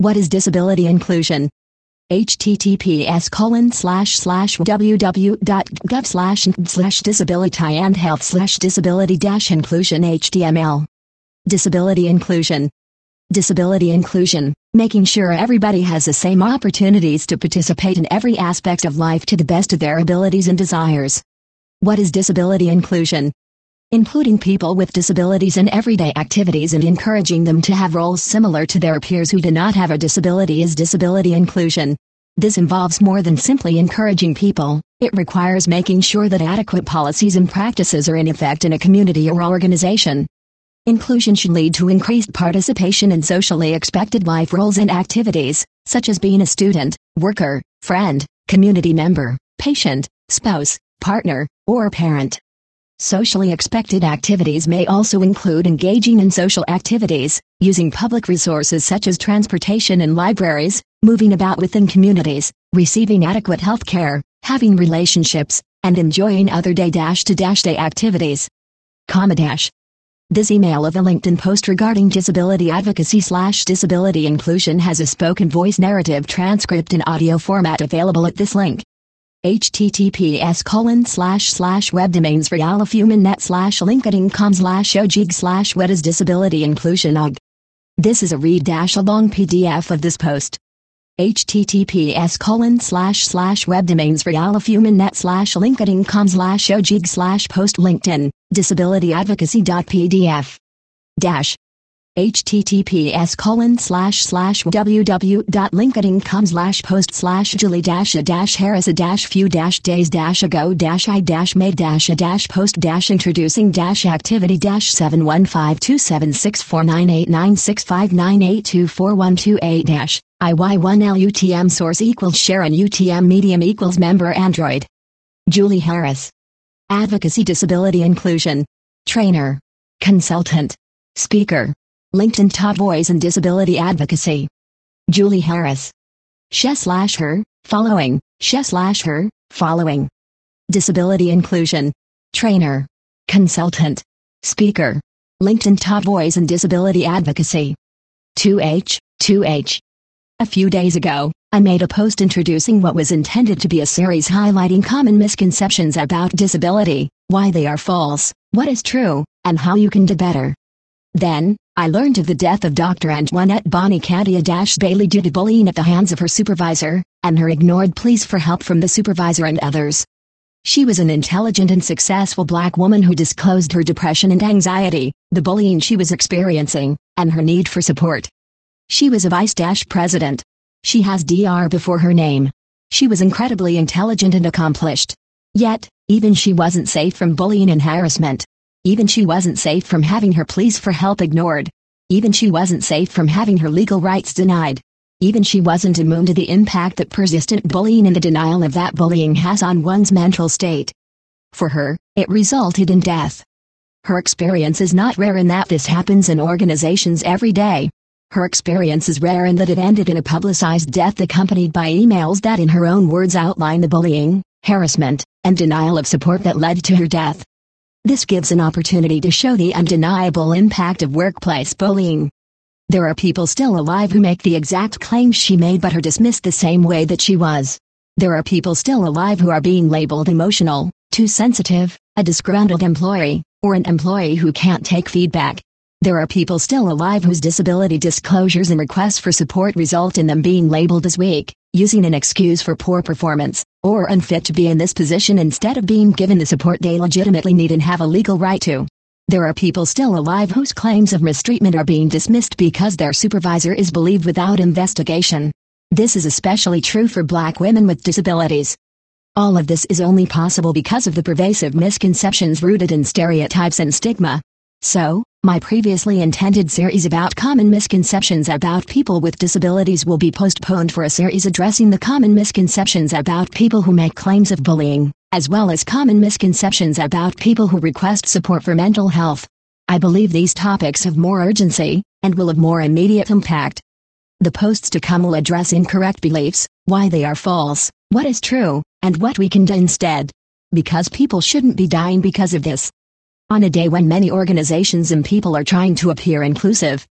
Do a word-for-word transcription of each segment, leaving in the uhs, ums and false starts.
What is disability inclusion? https colon slash slash www.gov slash slash disability and health slash disability dash inclusion html. Disability inclusion. Disability inclusion, making sure everybody has the same opportunities to participate in every aspect of life to the best of their abilities and desires. What is disability inclusion? Including people with disabilities in everyday activities and encouraging them to have roles similar to their peers who do not have a disability is disability inclusion. This involves more than simply encouraging people. It requires making sure that adequate policies and practices are in effect in a community or organization. Inclusion should lead to increased participation in socially expected life roles and activities, such as being a student, worker, friend, community member, patient, spouse, partner, or parent. Socially expected activities may also include engaging in social activities, using public resources such as transportation and libraries, moving about within communities, receiving adequate health care, having relationships, and enjoying other day-to-day activities. Comma dash. This email of a LinkedIn post regarding disability advocacy slash disability inclusion has a spoken voice narrative transcript in audio format available at this link. https colon slash slash webdomains realifhumannet slash linkedin.com slash ojig slash what is disability inclusion ug. This is a read-along P D F of this post. https colon slash slash webdomains realifhumannet slash linkedin.com slash ojig slash post LinkedIn, disability advocacy.pdf. Dash. https colon slash slash www.linkedin.com slash post slash julie dash a dash harris a dash few dash days dash ago dash i dash made dash a dash post dash introducing dash activity dash seven one five two seven six four nine eight nine six five nine eight two four one two eight dash I Y one L U T M source equals Sharon U T M medium equals member Android. Julie Harris. Advocacy disability inclusion. Trainer. Consultant. Speaker. LinkedIn top voice in disability advocacy. Julie Harris. She slash her, following, she slash her, following. Disability inclusion. Trainer. Consultant. Speaker. LinkedIn top voice in disability advocacy. two H, two H. A few days ago, I made a post introducing what was intended to be a series highlighting common misconceptions about disability, why they are false, what is true, and how you can do better. Then, I learned of the death of Doctor Antoinette Bonnie Candia-Bailey due to bullying at the hands of her supervisor, and her ignored pleas for help from the supervisor and others. She was an intelligent and successful black woman who disclosed her depression and anxiety, the bullying she was experiencing, and her need for support. She was a vice-president. She has D R before her name. She was incredibly intelligent and accomplished. Yet, even she wasn't safe from bullying and harassment. Even she wasn't safe from having her pleas for help ignored. Even she wasn't safe from having her legal rights denied. Even she wasn't immune to the impact that persistent bullying and the denial of that bullying has on one's mental state. For her, it resulted in death. Her experience is not rare in that this happens in organizations every day. Her experience is rare in that it ended in a publicized death accompanied by emails that in her own words outline the bullying, harassment, and denial of support that led to her death. This gives an opportunity to show the undeniable impact of workplace bullying. There are people still alive who make the exact claims she made but are dismissed the same way that she was. There are people still alive who are being labeled emotional, too sensitive, a disgruntled employee, or an employee who can't take feedback. There are people still alive whose disability disclosures and requests for support result in them being labeled as weak, using an excuse for poor performance, or unfit to be in this position instead of being given the support they legitimately need and have a legal right to. There are people still alive whose claims of mistreatment are being dismissed because their supervisor is believed without investigation. This is especially true for black women with disabilities. All of this is only possible because of the pervasive misconceptions rooted in stereotypes and stigma. So, my previously intended series about common misconceptions about people with disabilities will be postponed for a series addressing the common misconceptions about people who make claims of bullying, as well as common misconceptions about people who request support for mental health. I believe these topics have more urgency, and will have more immediate impact. The posts to come will address incorrect beliefs, why they are false, what is true, and what we can do instead. Because people shouldn't be dying because of this. On a day when many organizations and people are trying to appear inclusive,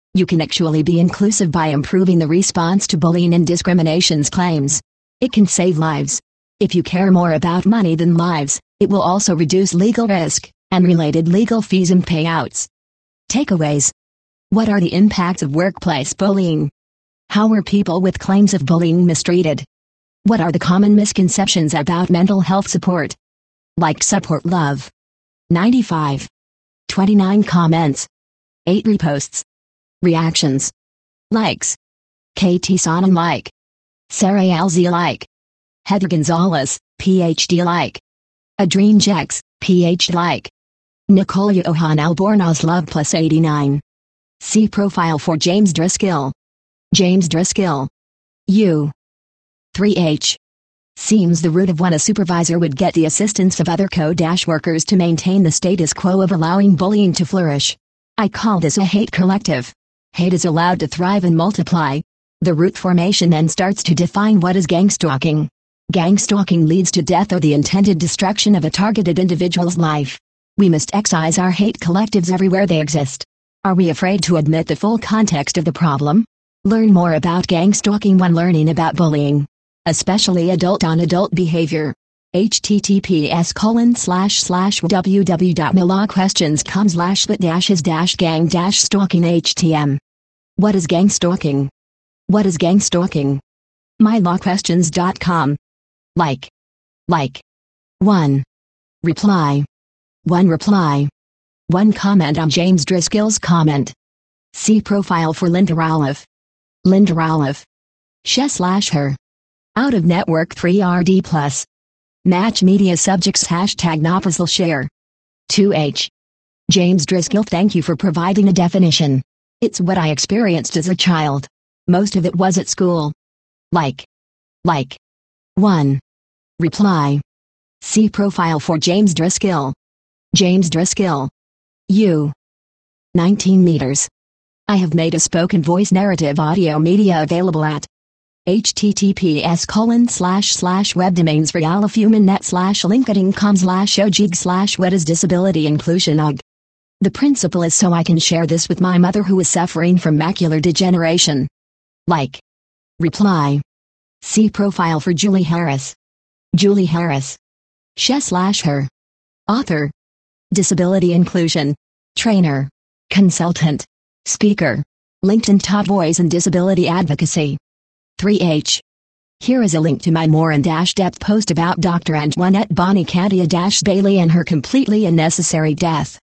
You can actually be inclusive by improving the response to bullying and discrimination's claims. It can save lives. If you care more about money than lives, it will also reduce legal risk and related legal fees and payouts. Takeaways. What are the impacts of workplace bullying? How were people with claims of bullying mistreated? What are the common misconceptions about mental health support? Like, support, love. ninety-five. twenty-nine comments. eight reposts. Reactions. Likes. K T Sonnen like. Sarah Alzi like. Heather Gonzalez, P H D like. Adrien Jex, P H D like. Nicole Johan Albornoz love plus eighty-nine. See profile for James Driscoll. James Driscoll. U. three H. Seems the root of when a supervisor would get the assistance of other co-workers to maintain the status quo of allowing bullying to flourish. I call this a hate collective. Hate is allowed to thrive and multiply. The root formation then starts to define what is gangstalking. Gangstalking leads to death or the intended destruction of a targeted individual's life. We must excise our hate collectives everywhere they exist. Are we afraid to admit the full context of the problem? Learn more about gangstalking when learning about bullying, especially adult-on-adult behavior. https colon slash slash www.milawquestionscom slash lit dash is dash gang dash stalking htm. What is gangstalking? What is gangstalking? my law questions dot com. Like. Like. one. Reply. one reply. one comment on James Driscoll's comment. See profile for Linda Raloff. Linda Raloff. She slash her. Out of network three R D plus. Match media subjects hashtag Nopazl share. two H. James Driscoll, thank you for providing a definition. It's what I experienced as a child. Most of it was at school. Like. Like. one. Reply. See profile for James Driscoll. James Driscoll. U. nineteen meters. I have made a spoken voice narrative audio media available at https colon slash slash webdomains realifhumannet slash linkedin.com slash ojig slash what is disability inclusion og. The principle is so I can share this with my mother who is suffering from macular degeneration. Like. Reply. See profile for Julie Harris. Julie Harris. She slash her. Author. Disability inclusion. Trainer. Consultant. Speaker. LinkedIn top voice and disability advocacy. three H. Here is a link to my more in-depth post about Doctor Antoinette Bonnie Candia-Bailey and her completely unnecessary death.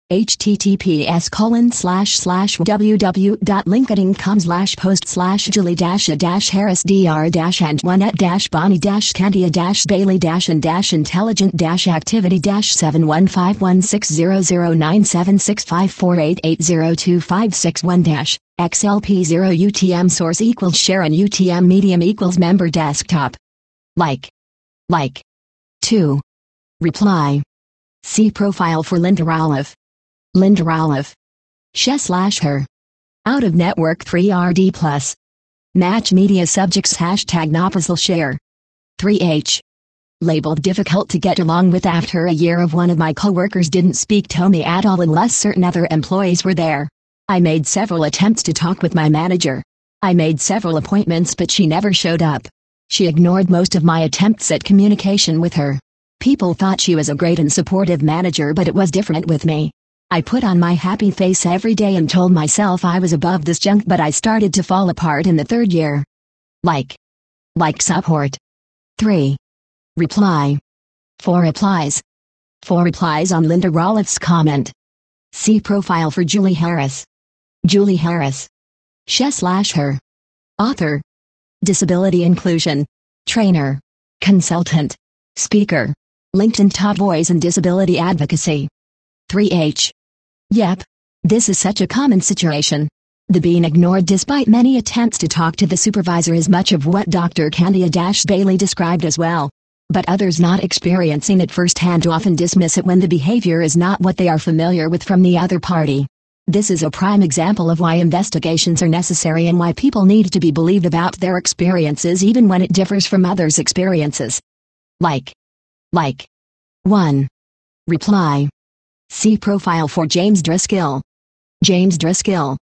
https colon slash slash www.linkedin.com slash post slash julie dash a dash harris dr dash antoinette dash bonnie dash candia dash bailey dash and dash intelligent dash activity dash seven one five one six zero zero nine seven six five four eight eight zero two five six one dash X L P zero U T M source equals share and U T M medium equals member desktop. Like. Like. two. Reply. See profile for Linda Raloff. Linda Raloff. She slash her. Out of network three R D plus. Match media subjects hashtag Nopazl share. three H. Labeled difficult to get along with after a year of one of my coworkers didn't speak to me at all unless certain other employees were there. I made several attempts to talk with my manager. I made several appointments but she never showed up. She ignored most of my attempts at communication with her. People thought she was a great and supportive manager but it was different with me. I put on my happy face every day and told myself I was above this junk but I started to fall apart in the third year. Like. Like support. three. Reply. four replies. four replies on Linda Raloff's comment. See profile for Julie Harris. Julie Harris. She slash her. Author. Disability inclusion. Trainer. Consultant. Speaker. LinkedIn top voice and disability advocacy. three H. Yep. This is such a common situation. The being ignored despite many attempts to talk to the supervisor is much of what Doctor Candia-Bailey described as well. But others not experiencing it firsthand often dismiss it when the behavior is not what they are familiar with from the other party. This is a prime example of why investigations are necessary and why people need to be believed about their experiences even when it differs from others' experiences. Like. Like. one. Reply. See profile for James Driscoll. James Driscoll.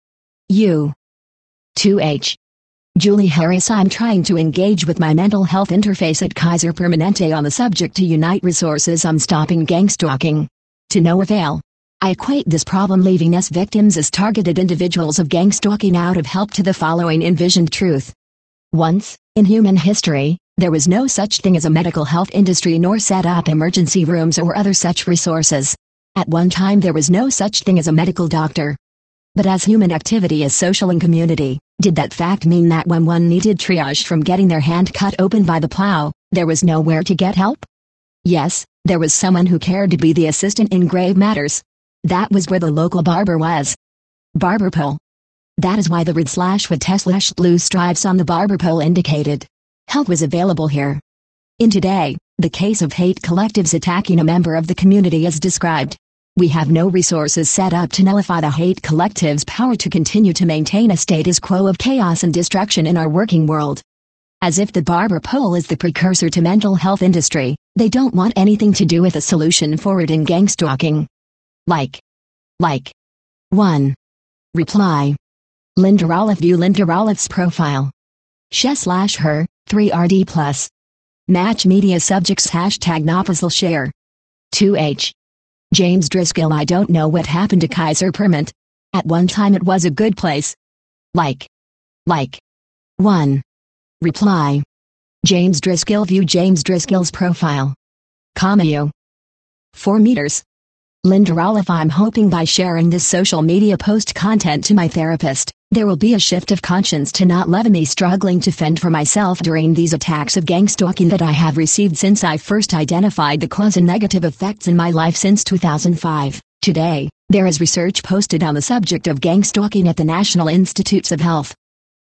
U. two H. Julie Harris. I'm trying to engage with my mental health interface at Kaiser Permanente on the subject to unite resources on stopping gang stalking. To no avail. I equate this problem leaving us victims as targeted individuals of gang stalking out of help to the following envisioned truth. Once, in human history, there was no such thing as a medical health industry nor set up emergency rooms or other such resources. At one time there was no such thing as a medical doctor. But as human activity is social and community, did that fact mean that when one needed triage from getting their hand cut open by the plow, there was nowhere to get help? Yes, there was someone who cared to be the assistant in grave matters. That was where the local barber was. Barber pole. That is why the red slash with T slash blue stripes on the barber pole indicated help was available here. In today, the case of hate collectives attacking a member of the community is described. We have no resources set up to nullify the hate collective's power to continue to maintain a status quo of chaos and destruction in our working world. As if the barber pole is the precursor to mental health industry, they don't want anything to do with a solution forward in gang stalking. Like. Like. one. Reply. Linda Rolliff. View Linda Rolliff's profile. She slash her, three R D plus. Match media subjects hashtag Nopazl share. two H. James Driscoll. I don't know what happened to Kaiser Permanente. At one time it was a good place. Like. Like. one. Reply. James Driscoll. View James Driscoll's profile. Comma you. four meters. Linda Rolliff. I'm hoping by sharing this social media post content to my therapist, there will be a shift of conscience to not let me struggling to fend for myself during these attacks of gang stalking that I have received since I first identified the cause and negative effects in my life since two thousand five. Today, there is research posted on the subject of gang stalking at the National Institutes of Health.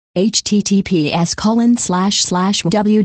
https colon slash slash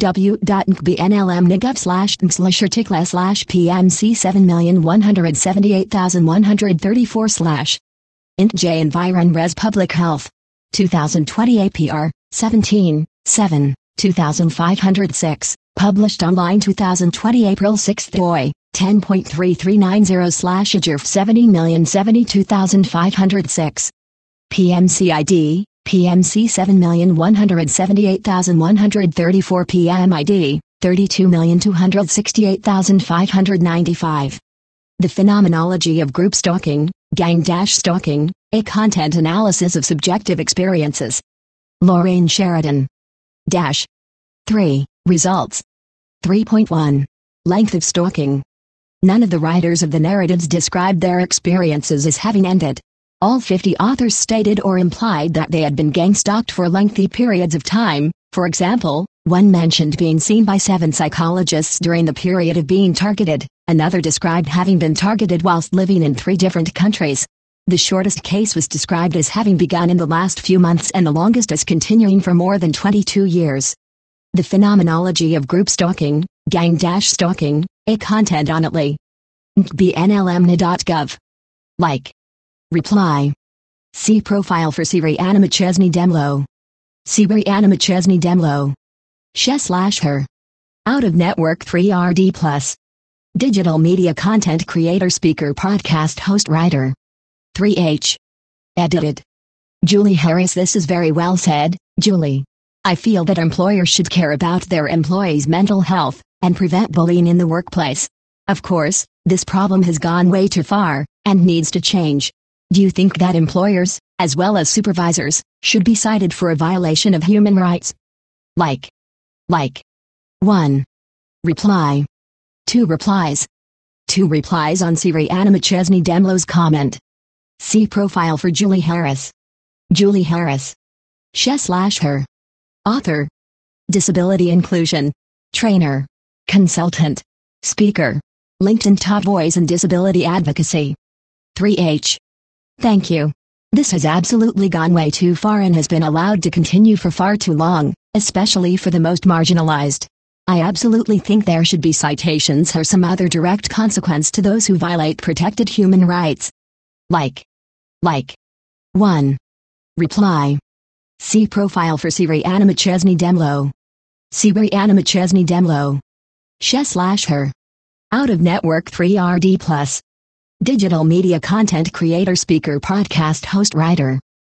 www.nkbnlm.gov slash slash article slash pmc seven million one hundred seventy-eight thousand one hundred thirty-four slash int j environ res public health twenty twenty A P R seventeen seven two thousand five hundred six published online twenty twenty April sixth D O I ten point three three nine zero slash A J R F seventy million seventy-two thousand five hundred six P M C I D P M C seven million one hundred seventy-eight thousand one hundred thirty-four P M I D, thirty-two million two hundred sixty-eight thousand five hundred ninety-five. The Phenomenology of Group Stalking, Gang-Stalking, a Content Analysis of Subjective Experiences. Lorraine Sheridan. Dash. three. Results. three point one. Length of stalking. None of the writers of the narratives described their experiences as having ended. All fifty authors stated or implied that they had been gang-stalked for lengthy periods of time. For example, one mentioned being seen by seven psychologists during the period of being targeted, another described having been targeted whilst living in three different countries. The shortest case was described as having begun in the last few months and the longest as continuing for more than twenty-two years. The Phenomenology of Group Stalking, Gang-Stalking, a Content Analysis. N C B N L M N A dot gov. Like. Reply. See profile for Siriana McChesney Demlo. Siriana McChesney Demlo. She slash her. Out of network three R D plus. Digital media content creator, speaker, podcast host, writer. three H. Edited. Julie Harris. This is very well said, Julie. I feel that employers should care about their employees' mental health and prevent bullying in the workplace. Of course, this problem has gone way too far and needs to change. Do you think that employers, as well as supervisors, should be cited for a violation of human rights? Like. Like. one. Reply. two replies. two replies on Siriana McChesney Demlo's comment. See profile for Julie Harris. Julie Harris. She slash her. Author. Disability inclusion. Trainer. Consultant. Speaker. LinkedIn top voice in disability advocacy. three H. Thank you. This has absolutely gone way too far and has been allowed to continue for far too long, especially for the most marginalized. I absolutely think there should be citations or some other direct consequence to those who violate protected human rights. Like. Like. one. Reply. See profile for Siriana McChesney Demlo. Siriana McChesney Demlo. She slash her. Out of network three R D plus. Digital media content creator, speaker, podcast host, writer.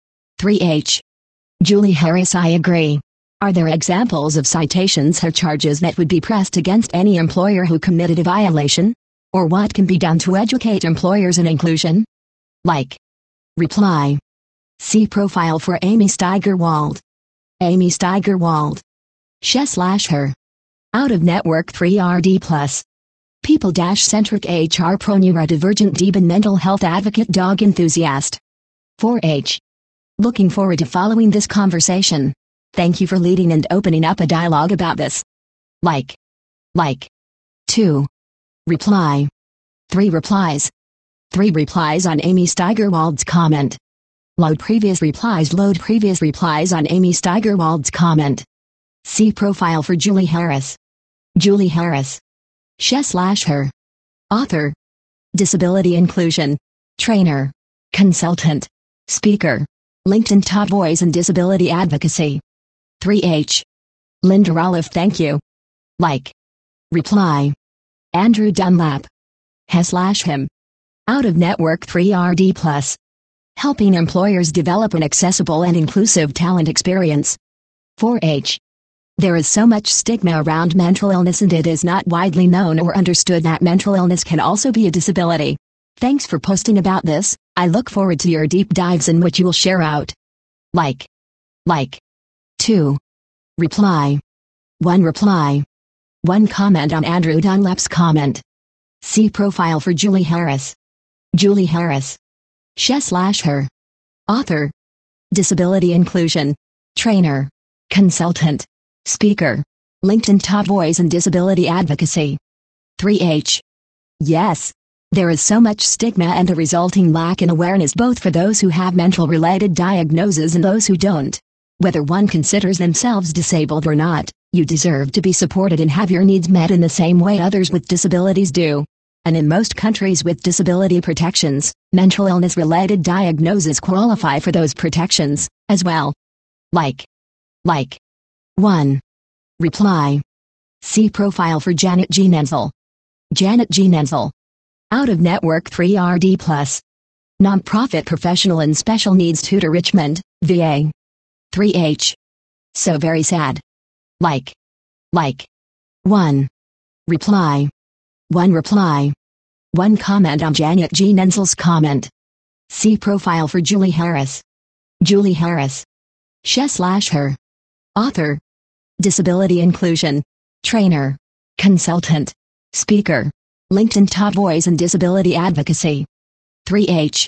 three H. Julie Harris, I agree. Are there examples of citations or charges that would be pressed against any employer who committed a violation? Or what can be done to educate employers in inclusion? Like. Reply. See profile for Amy Steigerwald. Amy Steigerwald. She slash her. Out of network three R D plus. People-centric H R pro neurodivergent Deben mental health advocate dog enthusiast. four H. Looking forward to following this conversation. Thank you for leading and opening up a dialogue about this. Like. Like. two. Reply. three replies. three replies on Amy Steigerwald's comment. Load previous replies. Load previous replies on Amy Steigerwald's comment. See profile for Julie Harris. Julie Harris. She slash her. Author. Disability inclusion. Trainer. Consultant. Speaker. LinkedIn top voice and disability advocacy. three H. Linda Roloff, thank you. Like. Reply. Andrew Dunlap. He slash him. Out of network three R D plus. Helping employers develop an accessible and inclusive talent experience. four H. There is so much stigma around mental illness, and it is not widely known or understood that mental illness can also be a disability. Thanks for posting about this. I look forward to your deep dives in which you will share out. Like. Like. two. Reply. one reply. one comment on Andrew Dunlap's comment. See profile for Julie Harris. Julie Harris. She slash her. Author. Disability inclusion. Trainer. Consultant. Speaker. LinkedIn top voice and disability advocacy. three H. Yes. There is so much stigma and a resulting lack in awareness both for those who have mental-related diagnoses and those who don't. Whether one considers themselves disabled or not, you deserve to be supported and have your needs met in the same way others with disabilities do. And in most countries with disability protections, mental illness-related diagnoses qualify for those protections, as well. Like. Like. one. Reply. See profile for Janet G. Nenzel. Janet G. Nenzel. Out of network three R D plus. Nonprofit professional in special needs tutor Richmond, V A. three H. So very sad. Like. Like. one. Reply. one reply. one comment on Janet G. Nenzel's comment. See profile for Julie Harris. Julie Harris. She slash her. Author. Disability inclusion. Trainer. Consultant. Speaker. LinkedIn top voice and disability advocacy. three H.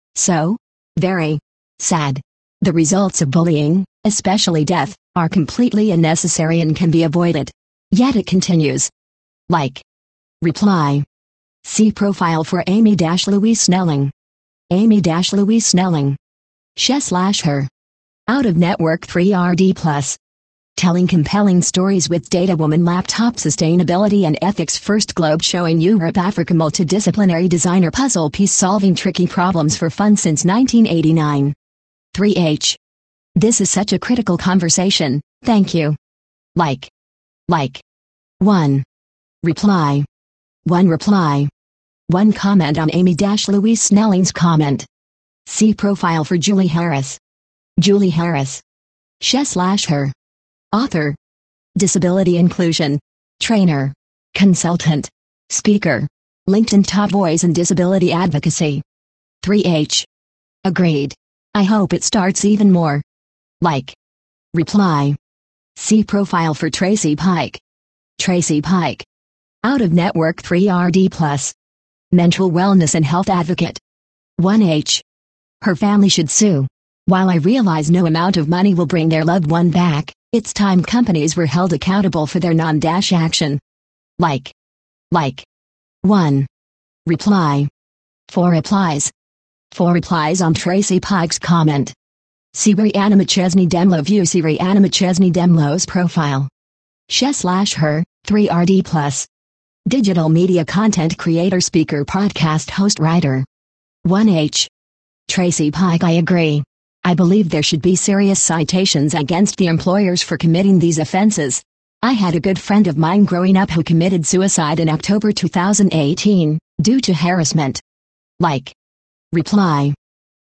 So very sad. The results of bullying, especially death, are completely unnecessary and can be avoided. Yet it continues. Like. Reply. See profile for Amy-Louise Snelling. Amy-Louise Snelling. She slash her. Out of network three R D plus. Telling compelling stories with Data Woman Laptop Sustainability and Ethics First Globe showing Europe Africa multidisciplinary designer puzzle piece solving tricky problems for fun since nineteen eighty-nine. three H. This is such a critical conversation, thank you. Like. Like. one. Reply. one reply. one comment on Amy-Louise Snelling's comment. See profile for Julie Harris. Julie Harris. She slash her. Author. Disability inclusion. Trainer. Consultant. Speaker. LinkedIn top voice and disability advocacy. three H. Agreed. I hope it starts even more. Like. Reply. See profile for Tracy Pike. Tracy Pike. Out of network three R D plus. Mental wellness and health advocate. one H. Her family should sue. While I realize no amount of money will bring their loved one back, it's time companies were held accountable for their non-dash action. Like. Like. one. Reply. four replies. four replies on Tracy Pike's comment. See Rihanna McChesney Demlo. View see Rihanna McChesney Demlo's profile. She slash her, three R D plus. Digital media content creator, speaker, podcast host, writer. one H. Tracy Pike, I agree. I believe there should be serious citations against the employers for committing these offenses. I had a good friend of mine growing up who committed suicide in October two thousand eighteen, due to harassment. Like. Reply.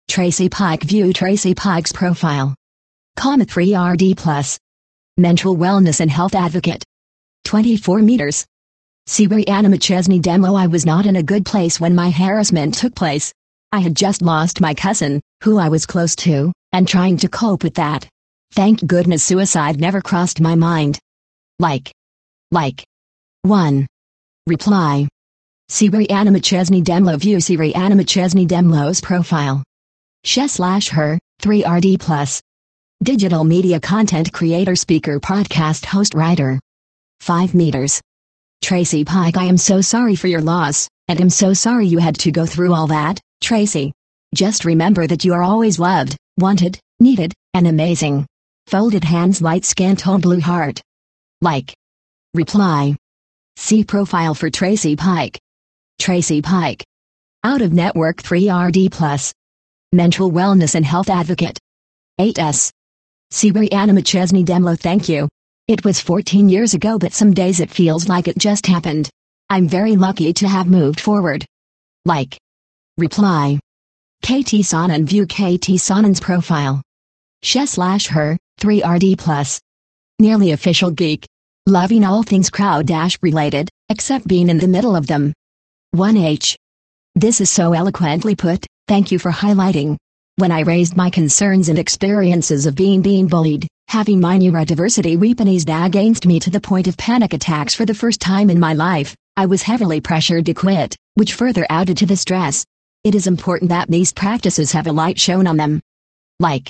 Tracy Pike view Tracy Pike's profile. Comma three R D plus. Mental wellness and health advocate. twenty-four meters. See Brianna McChesney demo. I was not in a good place when my harassment took place. I had just lost my cousin, who I was close to, and trying to cope with that. Thank goodness suicide never crossed my mind. Like. Like. one. Reply. See Brianna McChesney demo view See Brianna McChesney demo's profile. She slash her, three R D plus. Digital media content creator speaker podcast host writer. five meters. Tracy Pike, I am so sorry for your loss, and am so sorry you had to go through all that, Tracy. Just remember that you are always loved, wanted, needed, and amazing. Folded hands, light skin tone, blue heart. Like. Reply. See profile for Tracy Pike. Tracy Pike. Out of network three R D plus. Mental wellness and health advocate. eight S. See Brianna McChesney demo. Thank you. It was fourteen years ago, but some days it feels like it just happened. I'm very lucky to have moved forward. Like. Reply. K T Sonnen view K T Sonnen's profile. She slash her, three R D plus. Nearly official geek. Loving all things crowd dash related, except being in the middle of them. one H. This is so eloquently put, thank you for highlighting. When I raised my concerns and experiences of being being bullied, having my neurodiversity weaponized against me to the point of panic attacks for the first time in my life, I was heavily pressured to quit, which further added to the stress. It is important that these practices have a light shown on them. Like.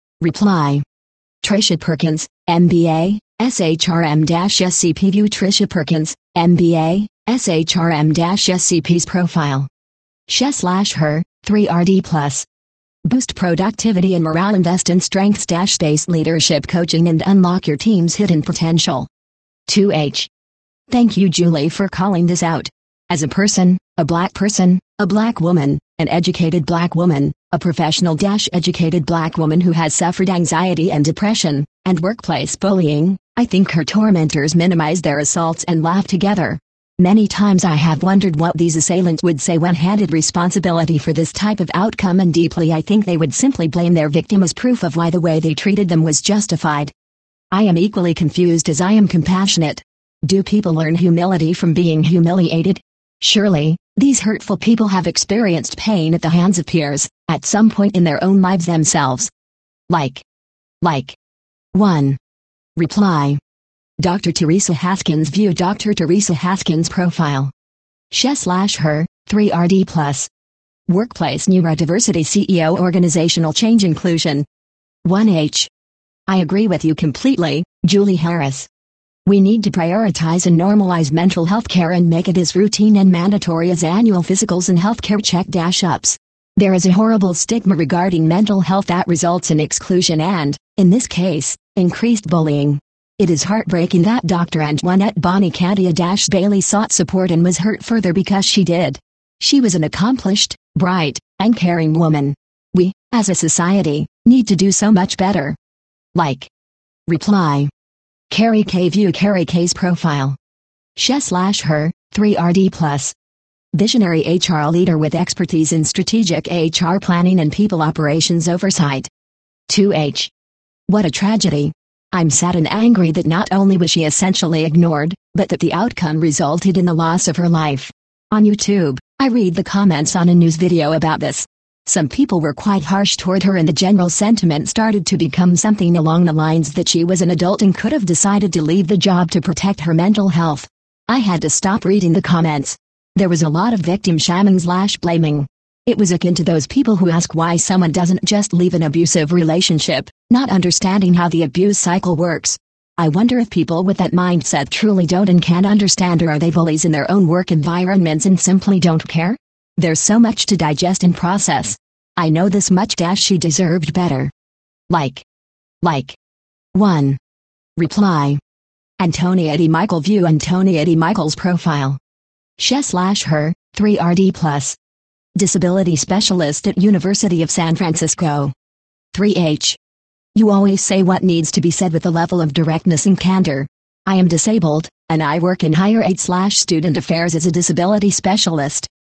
Reply. Tricia Perkins, M B A, S H R M-S C P view Tricia Perkins, M B A, S H R M-S C P's profile. She slash her, three R D plus. Boost productivity and morale. Invest in strengths-based leadership coaching and unlock your team's hidden potential. two H. Thank you, Julie, for calling this out. As a person, a black person, a black woman, an educated black woman, a professional-educated black woman who has suffered anxiety and depression, and workplace bullying, I think her tormentors minimize their assaults and laugh together. Many times I have wondered what these assailants would say when handed responsibility for this type of outcome, and deeply I think they would simply blame their victim as proof of why the way they treated them was justified. I am equally confused as I am compassionate. Do people learn humility from being humiliated? Surely, these hurtful people have experienced pain at the hands of peers, at some point in their own lives themselves. Like. Like. one. Reply. Doctor Teresa Haskins view Doctor Teresa Haskins profile. She slash her, three R D plus. Workplace neurodiversity C E O organizational change inclusion. one H. I agree with you completely, Julie Harris. We need to prioritize and normalize mental health care and make it as routine and mandatory as annual physicals and healthcare check-ups. There is a horrible stigma regarding mental health that results in exclusion and, in this case, increased bullying. It is heartbreaking that Doctor Antoinette Bonnie Candia-Bailey sought support and was hurt further because she did. She was an accomplished, bright, and caring woman. We, as a society, need to do so much better. Like. Reply. Carrie K view Carrie K's profile. She slash her, three R D plus. Visionary H R leader with expertise in strategic H R planning and people operations oversight. two H. What a tragedy. I'm sad and angry that not only was she essentially ignored, but that the outcome resulted in the loss of her life. On YouTube, I read the comments on a news video about this. Some people were quite harsh toward her, and the general sentiment started to become something along the lines that she was an adult and could have decided to leave the job to protect her mental health. I had to stop reading the comments. There was a lot of victim shaming slash blaming. It was akin to those people who ask why someone doesn't just leave an abusive relationship, not understanding how the abuse cycle works. I wonder if people with that mindset truly don't and can't understand, or are they bullies in their own work environments and simply don't care? There's so much to digest and process. I know this much dash she deserved better. Like. Like. one. Reply. Antonia D. Michael view Antonia D. Michael's profile. She slash her, three R D plus. Disability specialist at University of San Francisco. three H. You always say what needs to be said with a level of directness and candor. I am disabled, and I work in higher ed slash student affairs as a disability specialist.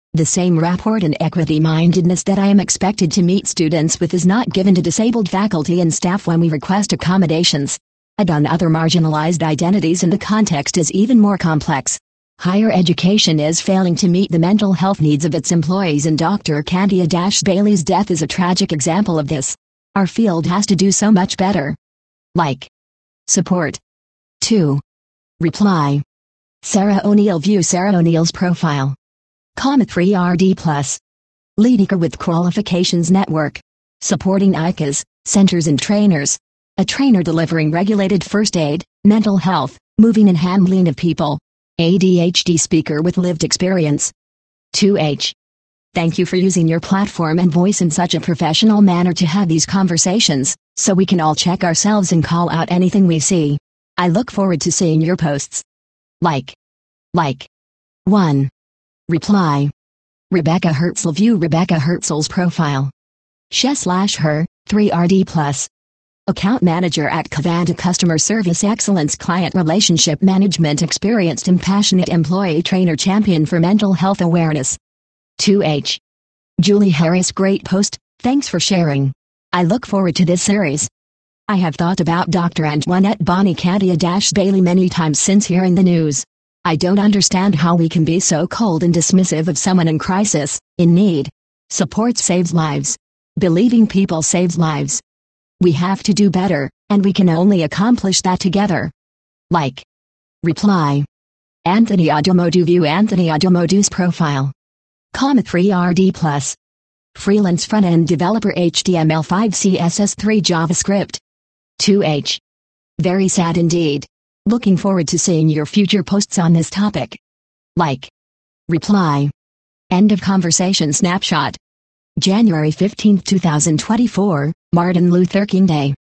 The same rapport and equity-mindedness that I am expected to meet students with is not given to disabled faculty and staff when we request accommodations. And on other marginalized identities, and the context is even more complex. Higher education is failing to meet the mental health needs of its employees, and Doctor Candia Bailey's death is a tragic example of this. Our field has to do so much better. Like. Support. two. Reply. Sarah O'Neill. View Sarah O'Neill's profile. Comma three R D plus. Leader with Qualifications Network. Supporting I C As, centers and trainers. A trainer delivering regulated first aid, mental health, moving and handling of people. A D H D speaker with lived experience. two H. Thank you for using your platform and voice in such a professional manner to have these conversations, so we can all check ourselves and call out anything we see. I look forward to seeing your posts. Like. Like. one. Reply. Rebecca Herzl. View Rebecca Herzl's profile. She slash her, three R D plus. Account Manager at Cavanta. Customer Service Excellence, Client Relationship Management, experienced and passionate employee trainer, champion for mental health awareness. two H. Julie Harris. Great post, thanks for sharing. I look forward to this series. I have thought about Doctor Antoinette Bonnie Candia Bailey many times since hearing the news. I don't understand how we can be so cold and dismissive of someone in crisis, in need. Support saves lives. Believing people saves lives. We have to do better, and we can only accomplish that together. Like. Reply. Anthony Adomodu. View Anthony Adomodu's profile. Comma three R D plus. Freelance front-end developer, H T M L five C S S three JavaScript. two H. Very sad indeed. Looking forward to seeing your future posts on this topic. Like. Reply. End of conversation. Snapshot. January fifteenth two thousand twenty-four, Martin Luther King Day.